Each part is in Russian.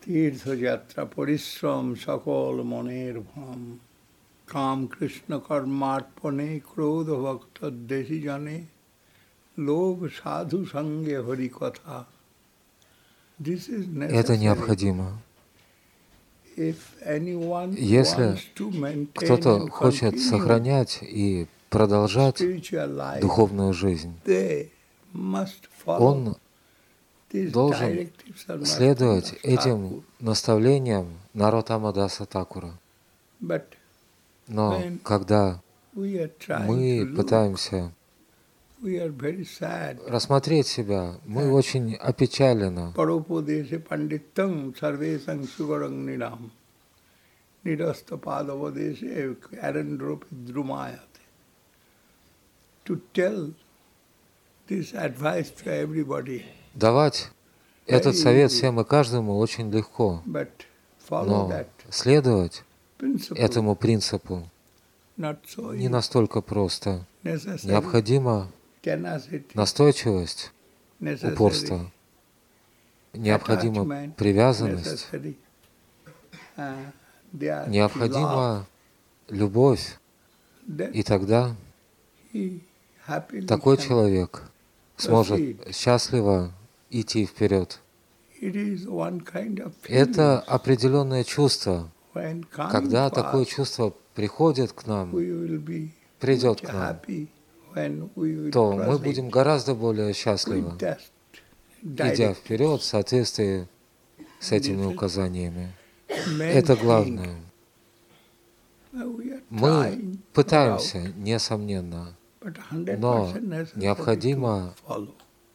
তীর্থযাত্রা পরিশ্রম সকল মনের ভ্রম কাম কৃষ্ণ কর্মার্পণে ক্রোধ ভক্ত দেশি জনে লোভ সাধু সঙ্গে হরি কথা. This is Это necessary. необходимо. If anyone Если wants to maintain кто-то and хочет continue сохранять и продолжать spiritual life, духовную жизнь, they must follow он these должен directives of следовать Narottam Das этим Thakur. наставлениям Нароттама Даса Такура. But Но when когда we are trying мы to look, пытаемся we are very sad. рассмотреть себя, мы очень опечалены. Paropodeshe pandittam sarvesam sugaram nidam nidasta padavadeshe arandropi drumayate. To tell this advice to everybody, Давать этот very совет easy, всем и каждому очень легко, but follow но that следовать principle этому принципу not so не настолько просто. necessary. Необходима Tenacity, настойчивость, necessary упорство, необходима attachment, привязанность, necessary their love. необходима любовь, Then и тогда he happily такой can человек сможет proceed. счастливо идти вперед. It is one kind of Это feeling. определенное чувство. When coming Когда to такое us, чувство приходит к нам, we will be придет much к нам, happy when we will то мы proceed будем гораздо более with счастливы, that идя directives. вперед в соответствии с этими This is указаниями. main Это thing. главное. We are Мы trying, no doubt, пытаемся, несомненно, but 100% но necessary необходимо to follow.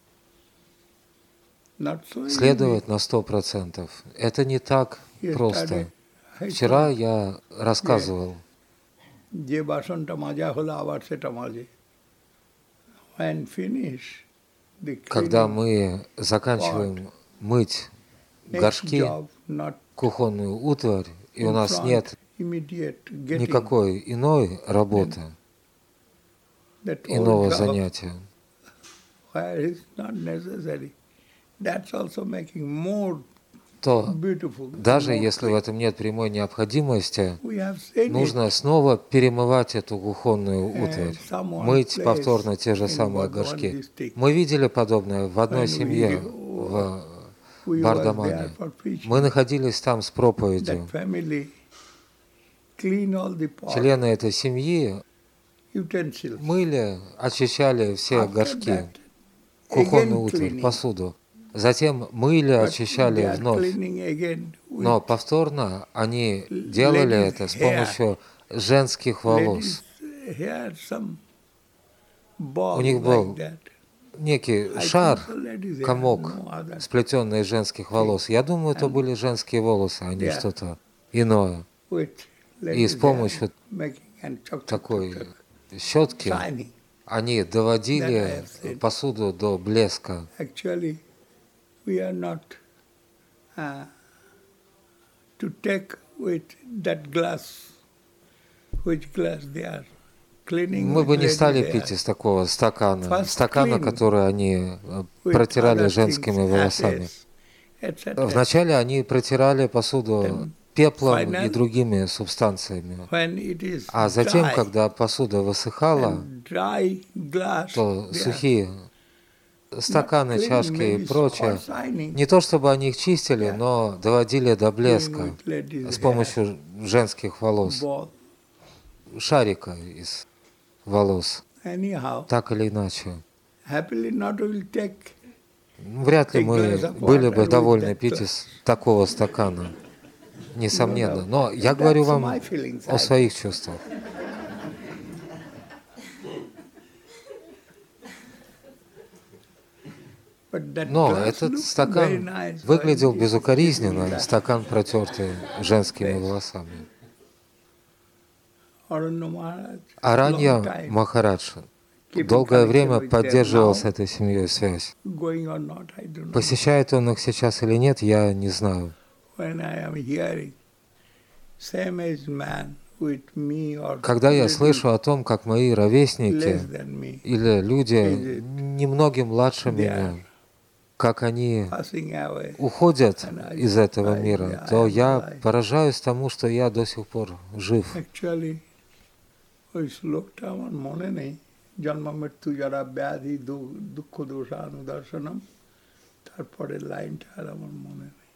Not so следовать на 100%. Это не так easy. просто. I Вчера told, я рассказывал, যে বাসনটা মাজা হলো আবার সেটা মাজে. When finish the когда cleaning, мы заканчиваем мыть next горшки, job not кухонную утварь, и у in нас front, нет immediate getting никакой иной работы, that иного old job занятия, where it's not necessary. That's also making more то beautiful. даже more если в clean. этом нет прямой необходимости, We have seen it нужно снова перемывать эту кухонную утварь, someone мыть place повторно те же in самые one горшки. district. Мы видели подобное в одной When семье we в were there Бардамане. for preaching, Мы находились там с проповедью. that family clean all the pot, Члены этой семьи utensils. мыли, очищали все After горшки, that, кухонную again утварь, cleaning. посуду. Затем мыли, But they очищали are вновь. cleaning again with Но повторно они делали ladies' это с hair. помощью женских волос. ladies' hair, some У ball них like был that. некий I шар, think so ladies' hair, комок, no other. сплетенный из женских волос. Я думаю, это And были женские волосы, а не they are что-то иное. with И с ladies' hair помощью making and chuck, chuck, chuck, такой chuck, щетки shining. они That I доводили have seen. посуду до блеска. Actually, we are not to take with that glass, which glass they are cleaning Мы with бы не стали ladies' пить hair. из такого стакана, First clean который они with протирали other женскими things, волосами. ashes, etc. Вначале они протирали посуду Then пеплом и finally, другими субстанциями. when it is А затем, dry, когда посуда высыхала, and dry glass, то they are сухие not стаканы, cleaning, чашки и maybe прочее, or shining, не то чтобы они их чистили, Yeah. но доводили до clean блеска with ladies' с hair, помощью женских волос, ball. шарика из волос, Anyhow, так или иначе. happily not will take Вряд ли a мы glass of были water бы with довольны that пить из такого стакана, несомненно. doubt. Но я That's говорю my вам feelings. о своих чувствах. But that Но glass этот looked very стакан nice выглядел when it is безукоризненно, sitting стакан, протертый женскими Face. волосами. Aranya Maharaj, Аранья long time, Махарадж keeping долгое connection время with them. поддерживал Now, с этой семьей связь. going or not, I don't know. Посещает он их сейчас или нет, я не знаю. When I am hearing same age man with me or Когда я little слышу о том, как мои less ровесники than me, или люди Is it? немногим младше They меня, are как они passing away. уходят And I из этого find мира, I то am я alive. поражаюсь тому, что я до сих пор жив. Actually, ওই শ্লোকটা আমার মনে নেই, জন্ম মৃত্যু যারা ব্যাধি দুঃখ দোষানুদর্শনম, তারপরের লাইনটা আর আমার মনে নেই।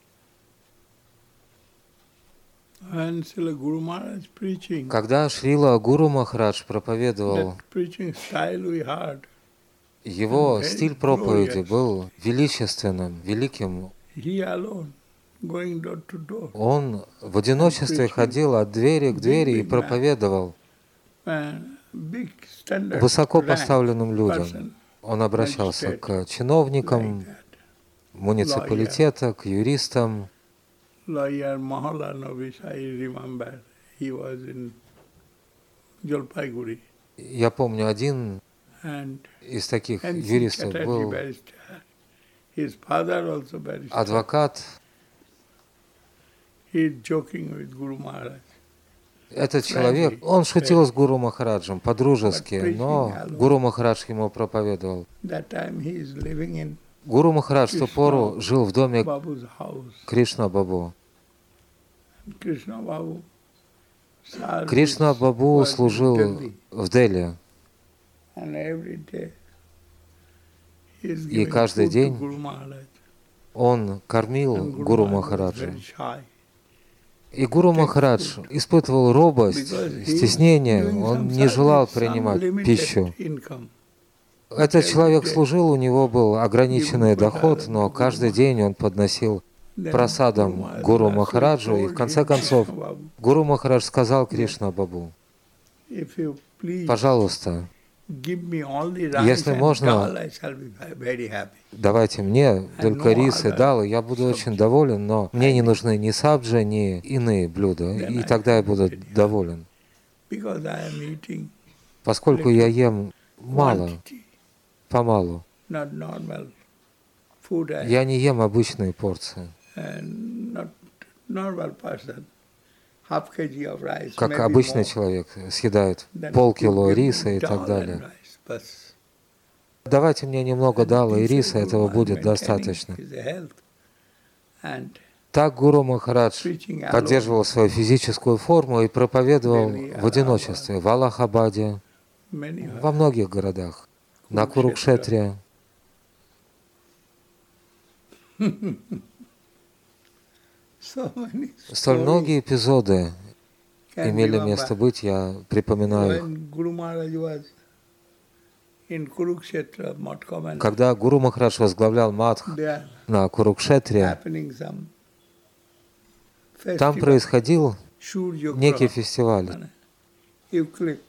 And Srila Guru Maharaj preaching, Когда Шрила Гуру Махарадж проповедовал, that preaching style we heard, его very стиль проповеди glorious. был величественным, великим. He alone going door to door. Он в одиночестве ходил от двери к двери и проповедовал Big standard высоко rank поставленным людям. person, Он обращался magistrate, к чиновникам like that. муниципалитета, к юристам. Lawyer Mahalanovish, I remember, he was in Jalpaiguri. Я помню, один And из таких NC юристов Chatterjee был barrister. His father also barrister. адвокат. He is joking with Guru Maharaj. Этот человек, он шутил с Гуру Махараджем по-дружески, но Гуру Махарадж ему проповедовал. That time he is living in Гуру Махарадж в ту пору жил в доме Babu's house. Кришна Бабу. Krishna Babu served Кришна his Бабу was in служил Delhi. в Дели. And every day he is И giving каждый food to день Guru Maharaj. он кормил And Гуру Maharaj was Махараджа. very shy. И Гуру Махарадж испытывал робость, Because he was стеснение, doing он some не желал service, some принимать limited пищу. income. Этот человек day. служил, у него был ограниченный Giving доход, prasadam но to Guru каждый день он подносил Then просадом Guru Гуру Maharaj Махараджу, и в told конце him, концов Krishna Babu, Гуру Махарадж сказал Кришна Бабу: if you please пожалуйста, give me only rice если and можно, dal, I shall be very happy. давайте мне только no рис и other дал, и я буду очень доволен, но мне не нужны ни сабджи, ни иные блюда, Then и I тогда я shall be буду very happy. доволен. Because I am eating Поскольку я ем мало, quantity, помалу, not normal food. я не ем обычные порции, And not normal person. Half kg of rice, как maybe обычный more. человек съедает Then полкило you give me риса и так dal далее. and rice, but Давайте мне немного дала и this риса, Guru этого Maharaj будет maintaining достаточно. his health and Так Гуру Махарадж preaching alone. поддерживал свою физическую форму и проповедовал в одиночестве в Аллахабаде, Many во многих городах, на Курукшетре. so many Столь stories многие эпизоды can имели remember. место быть, я припоминаю их. When Guru Maharaj was in Kurukshetra, Matkam, and Когда Гуру Махарадж возглавлял Мадх there на Курукшетре, happening some там festival, происходил Surya некий Graha, фестиваль, eclipse.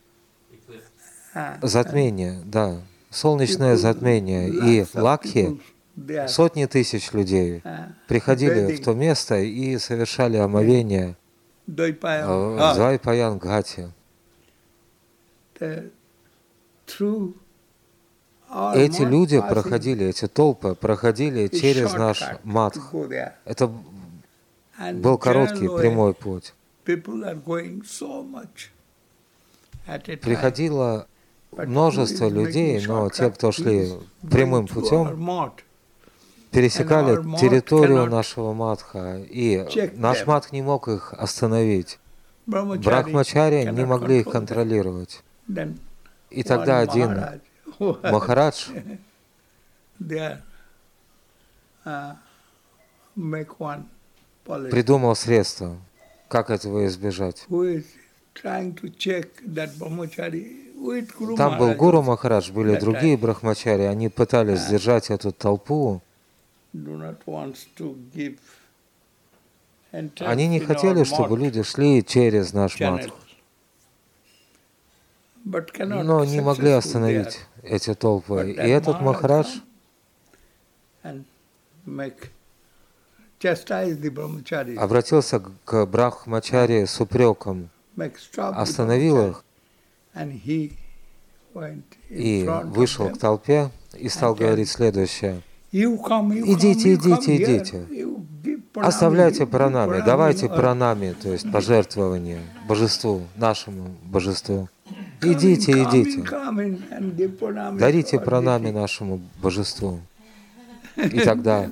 затмение, да, солнечное затмение, и лакхи, сотни тысяч людей приходили в то место и совершали омовение в Двайпаян-Гхате. Эти люди проходили, эти толпы проходили через наш Мадх. Это был короткий, прямой путь. Приходило множество людей, но те, кто шли прямым путем, пересекали территорию нашего Мадха, и наш Мадх не мог их остановить. Брахмачари не могли их контролировать. И тогда один Махарадж придумал средства, как этого избежать. Там был Гуру Махарадж, были другие брахмачари, они пытались сдержать эту толпу. Они не хотели, чтобы люди шли через наш Мадх, но не могли остановить эти толпы. И этот Махарадж обратился к брахмачари с упреком, остановил их и вышел к толпе и стал говорить следующее: идите, идите, идите, оставляйте пранами, давайте пранами, то есть пожертвование божеству, нашему божеству. Идите, идите, дарите пранами нашему божеству. И тогда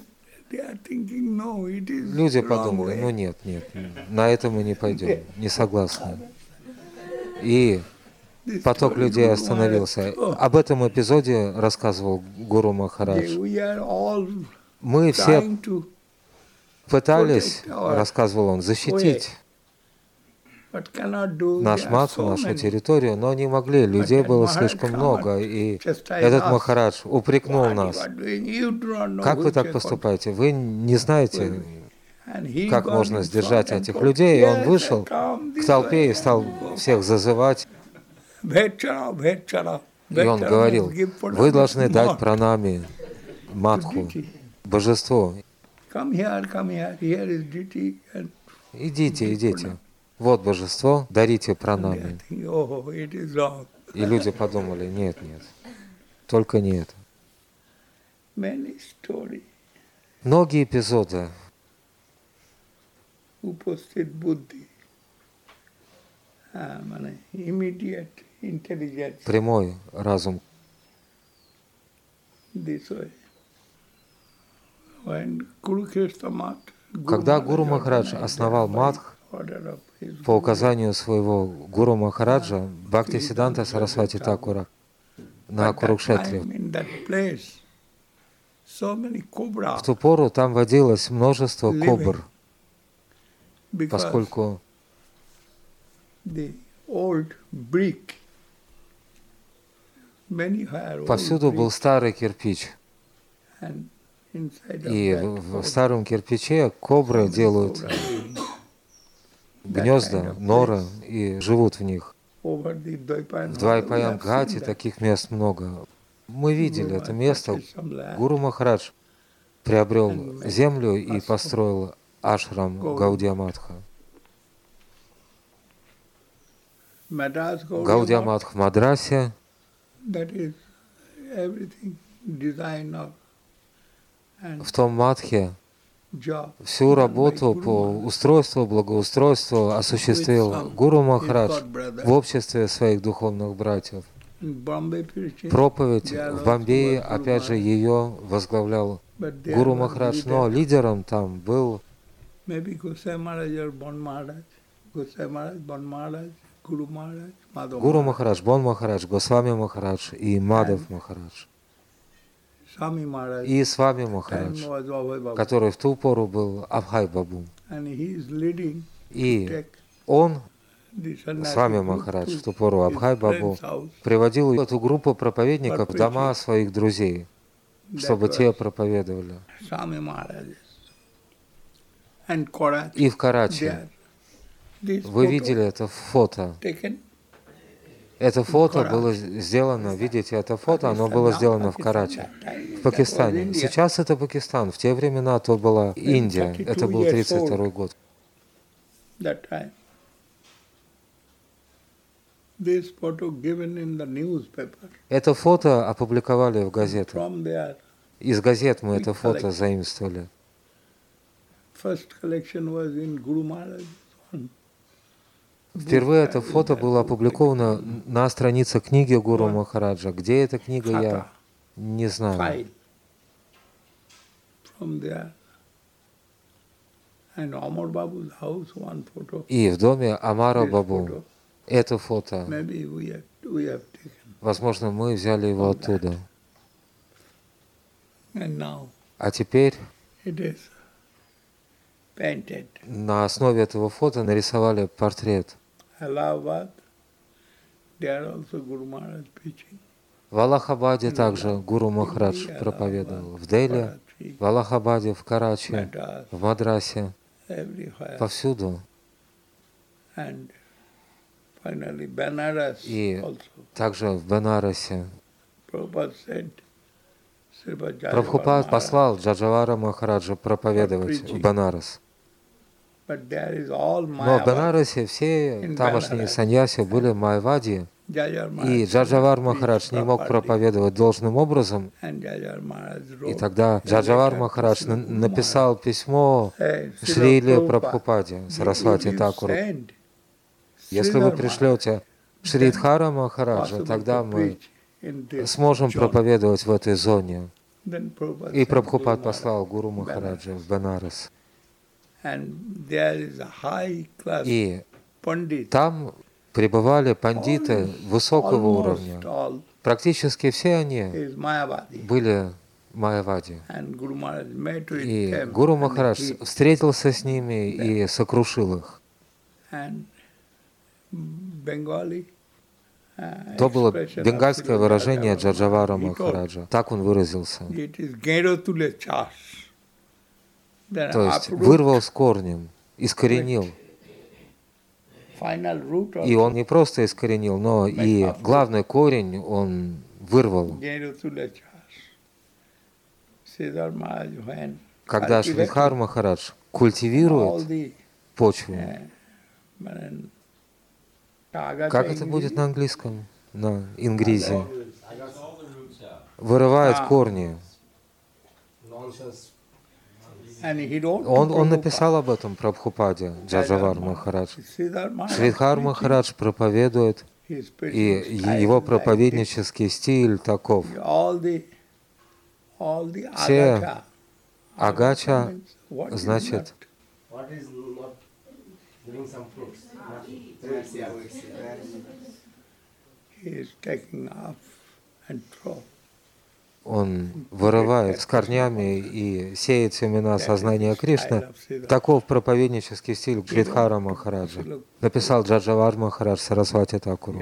люди подумали, ну нет, на это мы не пойдем, не согласны. И поток людей остановился. Об этом эпизоде рассказывал Гуру Махарадж. Мы все пытались, рассказывал он, защитить наш Мадху, нашу территорию, но не могли. Людей было слишком много, и этот Махарадж упрекнул нас. Как вы так поступаете? Вы не знаете, как можно сдержать этих людей? И он вышел к толпе и стал всех зазывать. И он говорил, вы должны дать пранами Мадху, божеству. Идите. Вот божество, дарите пранами. И люди подумали, нет, только не это. Многие эпизоды. Прямой разум. Когда Гуру Махарадж основал Мадх, по указанию своего Гуру Махараджа, Бхактисиддханта Сарасвати Такура, на Курукшетре, в ту пору там водилось множество кобр, поскольку повсюду был старый кирпич. И в старом кирпиче кобры делают гнезда, норы и живут в них. В Двайпаян-Ghати таких мест много. Мы видели это место. Гуру Махарадж приобрел землю и построил ашрам Гаудия Матха. Гаудия Матх в Мадрасе. В том Мадхе всю работу по устройству, благоустройству осуществил Гуру Махарадж в обществе своих духовных братьев. Проповедь в Бомбее, опять же, ее возглавлял Гуру Махарадж, но лидером там был Гуру Махарадж, Бон Махарадж, Госвами Махарадж и Мадав Махарадж. И Свами Махарадж, который в ту пору был Абхай Бабу. И он, Свами Махарадж, в ту пору Абхай Бабу, приводил эту группу проповедников в дома своих друзей, чтобы те проповедовали. И в Карачи. Вы видели это фото? Это фото было сделано, видите, это фото, оно было сделано в Карачи, в Пакистане. Сейчас это Пакистан, в те времена то была Индия, это был 1932 год. Это фото опубликовали в газетах. Из газет мы это фото заимствовали. Впервые это фото было опубликовано на странице книги Гуру Махараджа. Где эта книга, я не знаю. И в доме Амара Бабу это фото, возможно, мы взяли его оттуда. А теперь на основе этого фото нарисовали портрет. В Аллахабаде также Гуру Махарадж проповедовал. В Дели, в Аллахабаде, в Карачи, в Мадрасе, повсюду. И также в Бенарасе. Прабхупад послал Джаджавара Махараджа проповедовать в Бенарас. Но в Бенарасе все тамошние саньяси были майавади, и Джаджавар Махарадж не мог проповедовать должным образом. И тогда Джаджавар Махарадж написал письмо Шриле Прабхупаде, Сарасвати Такуру. Если вы пришлете Шридхара Махараджа, тогда мы сможем проповедовать в этой зоне. И Прабхупад послал Гуру Махараджа в Бенарес. И там пребывали пандиты высокого уровня. Практически все они были майявади. И Гуру Махарадж встретился с ними и сокрушил их. То было бенгальское выражение Джаджавара Махараджа. Так он выразился. То есть вырвал с корнем, искоренил. И он не просто искоренил, но и главный корень он вырвал. Когда Шридхар Махарадж культивирует почву, как это будет на английском, на ингризе, вырывает корни. Он написал об этом Прабхупаде, Джаджавар Махарадж. Шридхар Махарадж проповедует, и его проповеднический стиль таков. Все агача, значит, он вырывает с корнями и сеет семена сознания Кришны. Таков проповеднический стиль Шридхара Махараджа. Написал Джаджавар Махарадж Сарасвати Такуру.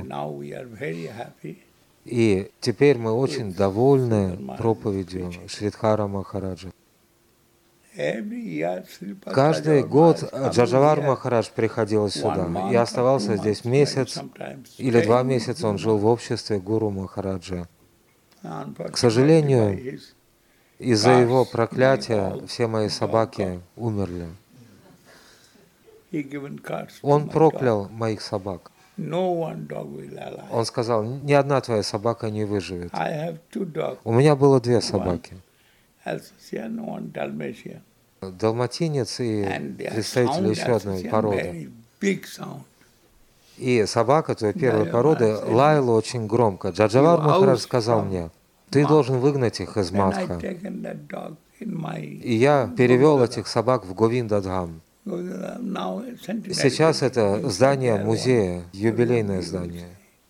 И теперь мы очень довольны проповедью Шридхара Махараджа. Каждый год Джаджавар Махарадж приходил сюда и оставался здесь месяц или 2 месяца. Он жил в обществе Гуру Махараджа. К сожалению, из-за его проклятия все мои собаки умерли. Он проклял моих собак. Он сказал, ни одна твоя собака не выживет. У меня было 2 собаки. Далматинец и представитель еще одной породы. И собака той первой породы лаяла очень громко. Джаджавар Махарадж сказал мне, ты должен выгнать их из Мадха. И я перевел этих собак в Говиндадхам. Сейчас это здание музея, юбилейное здание.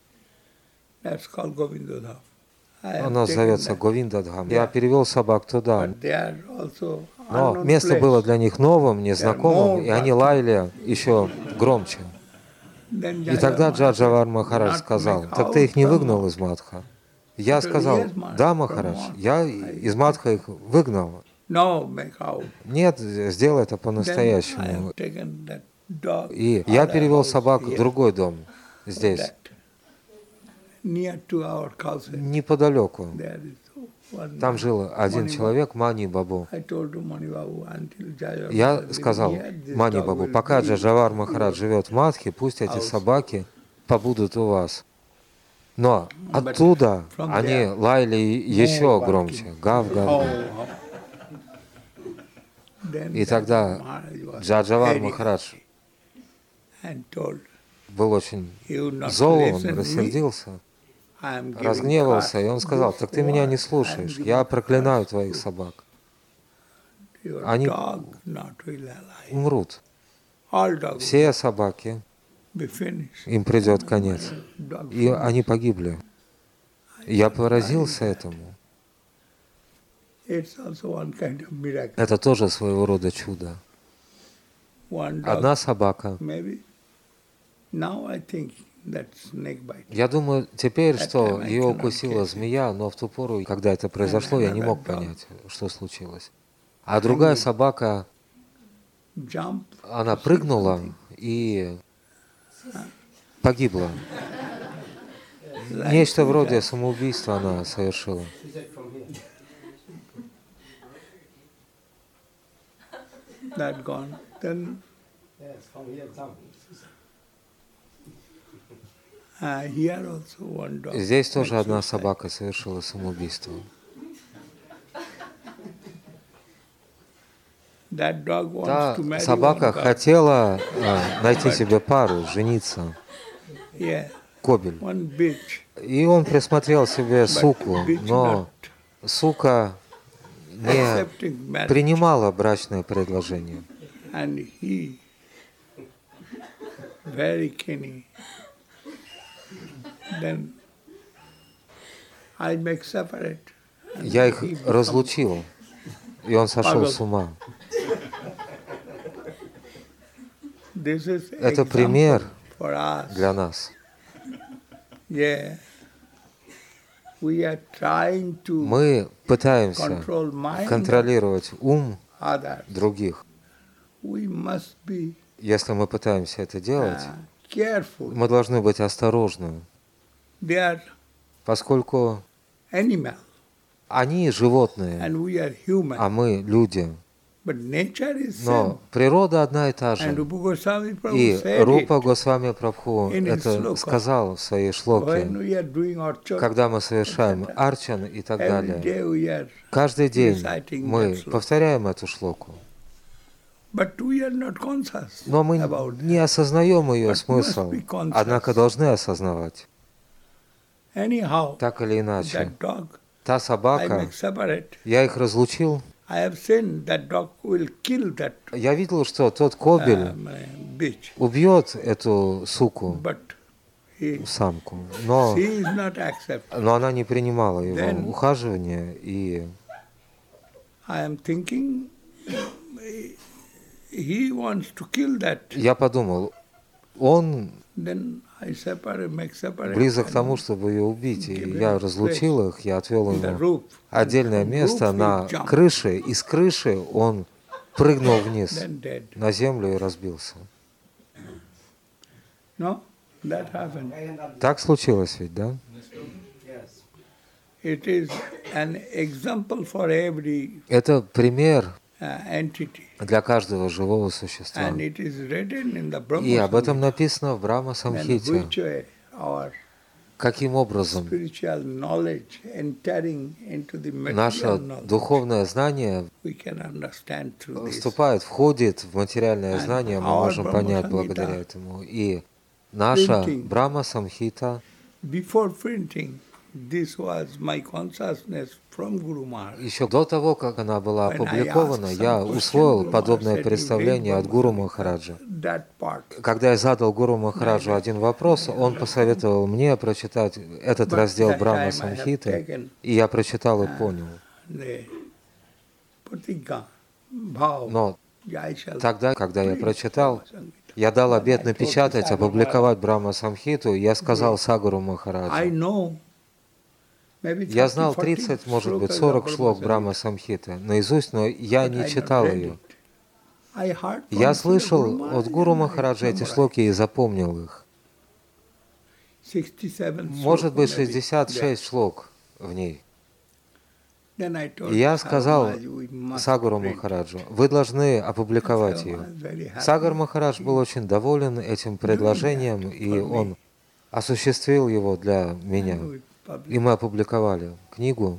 Оно зовется Говиндадхам. Я перевел собак туда. Но место было для них новым, незнакомым, и они лаяли еще громче. И тогда Джаджавар Махарадж сказал, так ты их не выгнал из Мадха? Я сказал, да, Махарадж, я из Мадха их выгнал. Нет, сделай это по-настоящему. И я перевел собак в другой дом здесь, неподалеку. Там жил один человек, Мани Бабу. Я сказал Мани Бабу, пока Джаджавар Махарадж живет в Мадхе, пусть эти собаки побудут у вас. Но оттуда они лаяли еще громче. Гав-гав. И тогда Джаджавар Махарадж был очень зол, он рассердился, разгневался, и он сказал, так ты меня не слушаешь, я проклинаю твоих собак. Они умрут. Все собаки, им придет конец. И они погибли. Я поразился этому. Это тоже своего рода чудо. Одна собака. Я думаю теперь, что ее укусила змея, но в ту пору, когда это произошло, я не мог понять, что случилось. А другая собака, она прыгнула и погибла. Нечто вроде самоубийства она совершила. Здесь тоже одна собака совершила самоубийство. Та собака хотела найти себе пару, жениться. Кобель. И он присмотрел себе суку, но сука не принимала брачное предложение. And he, very keen, then I make separate. Я их разлучил, и он сошел с ума. Это пример для нас. Мы пытаемся контролировать ум других. Если мы пытаемся это делать, мы должны быть осторожны, поскольку они животные, а мы люди. Но природа одна и та же. И Рупа Госвами Прабху это сказал в своей шлоке, когда мы совершаем арчан и так далее. Каждый день мы повторяем эту шлоку. Но мы не осознаем ее смысл, однако должны осознавать. Так или иначе, та собака, я их разлучил. Я видел, что тот кобель убьет эту суку, самку, но она не принимала его ухаживания, и я подумал, он близок к тому, чтобы ее убить. И я разлучил их, я отвел ему отдельное место на крыше, и с крыши он прыгнул вниз на землю и разбился. Так случилось ведь, да? Это пример для каждого живого существа. И об этом написано в Брахма Самхите. Каким образом наше духовное знание входит в материальное знание, мы можем понять благодаря этому. И наша Брахма Самхита, еще до того, как она была опубликована, я усвоил подобное представление от Гуру Махараджа. Когда я задал Гуру Махараджу один вопрос, он посоветовал мне прочитать этот раздел Брахма Самхиты, и я прочитал и понял. Но тогда, когда я прочитал, я дал обет напечатать, опубликовать Брахма Самхиту, и я сказал Сагуру Махараджу. Я знал 30, может быть, 40 шлок Брахма Самхиты наизусть, но я не читал ее. Я слышал от Гуру Махараджа эти шлоки и запомнил их. Может быть, 66 шлок в ней. И я сказал Сагуру Махараджу, вы должны опубликовать ее. Сагур Махарадж был очень доволен этим предложением, и он осуществил его для меня. И мы опубликовали книгу.